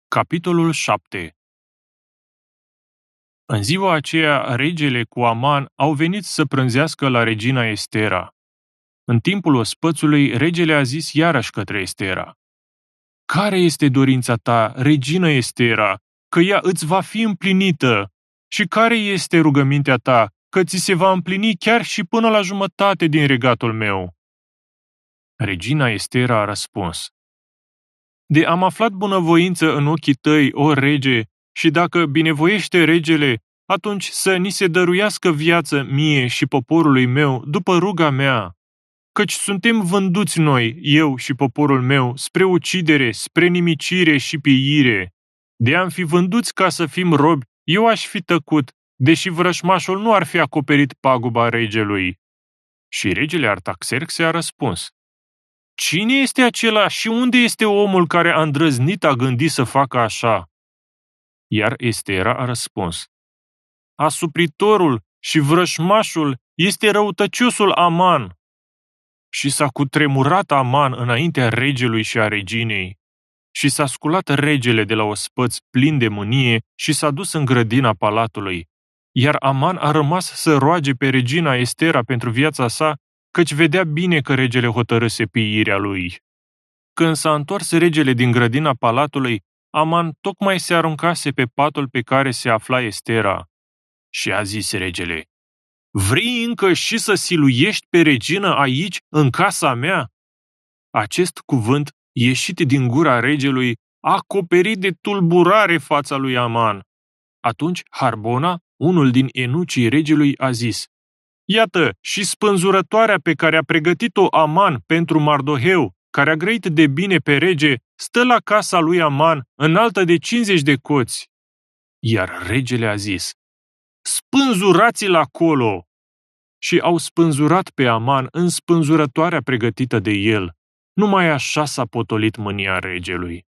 Capitolul 7. În ziua aceea, regele cu Aman au venit să prânzească la regina Estera. În timpul ospățului, regele a zis iarăși către Estera: „Care este dorința ta, regină Estera, că ea îți va fi împlinită? Și care este rugămintea ta, că ți se va împlini chiar și până la jumătate din regatul meu?” Regina Estera a răspuns: „De am aflat bunăvoință în ochii tăi, o rege, și dacă binevoiește regele, atunci să ni se dăruiască viață mie și poporului meu după ruga mea. Căci suntem vânduți noi, eu și poporul meu, spre ucidere, spre nimicire și piire. De am fi vânduți ca să fim robi, eu aș fi tăcut, deși vrășmașul nu ar fi acoperit paguba regelui.” Și regele Artaxerxe a răspuns: „Cine este acela și unde este omul care a îndrăznit a gândi să facă așa?” Iar Estera a răspuns: „Asupritorul și vrășmașul este răutăciosul Aman.” Și s-a cutremurat Aman înaintea regelui și a reginei. Și s-a sculat regele de la ospăț plin de mânie și s-a dus în grădina palatului. Iar Aman a rămas să roage pe regina Estera pentru viața sa, căci vedea bine că regele hotărâse pieirea lui. Când s-a întors regele din grădina palatului, Aman tocmai se aruncase pe patul pe care se afla Estera. Și a zis regele: „Vrei încă și să siluiești pe regină aici, în casa mea?” Acest cuvânt, ieșit din gura regelui, a acoperit de tulburare fața lui Aman. Atunci Harbona, unul din enucii regelui, a zis: „Iată, și spânzurătoarea pe care a pregătit-o Aman pentru Mardoheu, care a grăit de bine pe rege, stă la casa lui Aman, înaltă de 50 de coți.” Iar regele a zis: „Spânzurați-l acolo!” Și au spânzurat pe Aman în spânzurătoarea pregătită de el. Numai așa s-a potolit mânia regelui.